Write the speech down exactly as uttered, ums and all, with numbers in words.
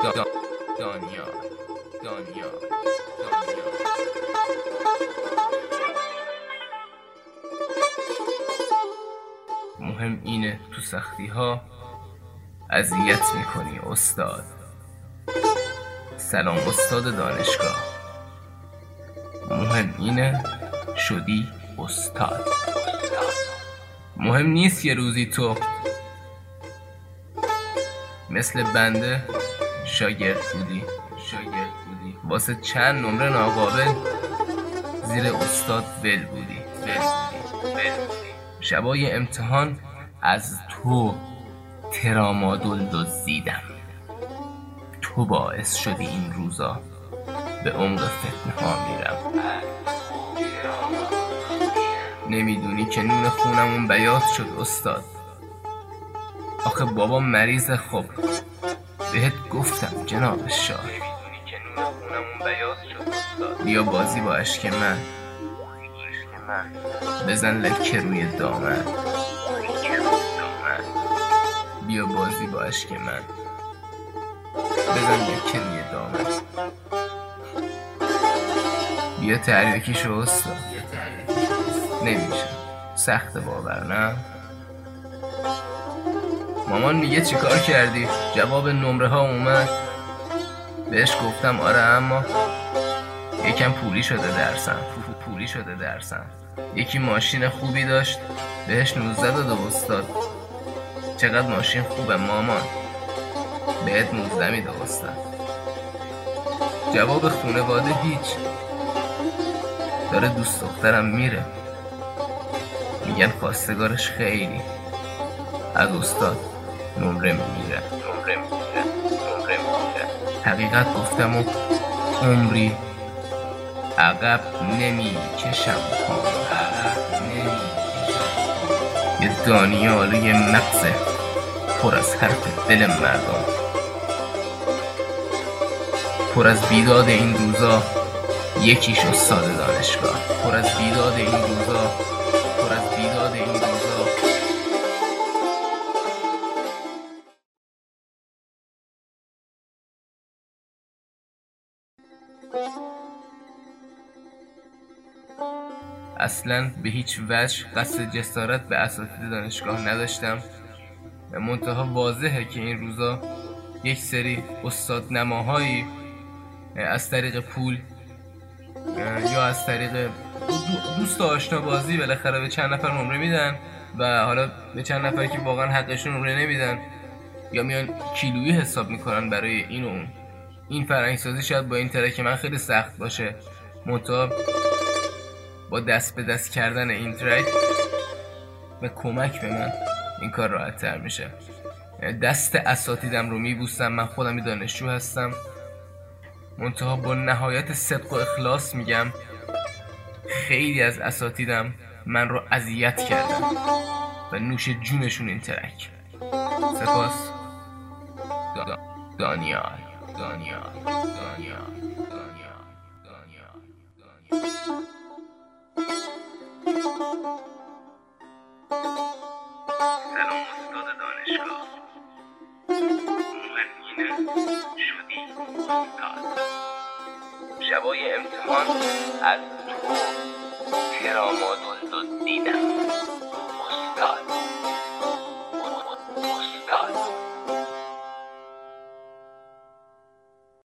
دا- دانیال دانیال دانیال مهم اینه تو سختی ها اذیت میکنی استاد. سلام استاد دانشگاه. مهم اینه شدی استاد. مهم نیست یه روزی تو مثل بنده شاگرد بودی شاگرد بودی واسه چند نمره ناقابل زیر استاد ول بودی ول بودی ول بودی شبای امتحان از تو ترامادول دزدیدم. تو باعث شدی این روزا به عمق فتنه ها میرم. نمیدونی که نون خونمون بیاض شد استاد. آخه بابا مریض. خب بهت گفتم جناب شاه. نمیدونی که نون خونمون بیاض شد استاد. بیا بازی با اشک من بزن لکه روی دامن. بیا بازی با اشک من بزن لکه روی دامن. بیا تحریکی شو استاد. نمیشه، سخت باور نه؟ مامان میگه چیکار کردی؟ جواب نمره ها اومد. بهش گفتم آره اما یکم پولی شده درسم پولی شده درسم یکی ماشین خوبی داشت بهش نوزده داده استاد. چقدر ماشین خوبه مامان؟ بهت نوزده میده استاد. جواب خونواده هیچ. داره دوست دخترم میره. میگن خواستگارش خیلی از استاد نمره میگیره نمره میگیره نمره میگیره حقیقت گفتم و عمری عقب نمیکشم عقب نمیکشم. یه دانیال یه مغز پر از حرف دل مردم، پر از بیداد این روزا یکیش استاد دانشگاه. پر از بیداد این روزا پر از بیداد این روزا اصلا به هیچ وجه قصد جسارت به اساتید دانشگاه نداشتم. منتها واضحه که این روزا یک سری استاد نماهایی از طریق پول یا از طریق دوست آشنا بازی بالاخره به چند نفر نمره میدن و حالا به چند نفر که واقعا حقشون نمره نمیدن یا میان کیلویی حساب میکنن برای این و اون. این فرهنگسازی شاید با این ترک من خیلی سخت باشه، منتها با دست به دست کردن این ترک و کمک به من این کار راحت تر میشه. دست اساتیدم رو میبوسم. من خودم دانشجو هستم، منتها با نهایت صدق و اخلاص میگم خیلی از اساتیدم من رو اذیت کردن و نوش جونشون این ترک. سپاس. دا دانیال دانیال دانیال دانیال دانیال دانیال سلام استاد دانشگاه. مهمینه شدی استاد. شبای امتحان از تو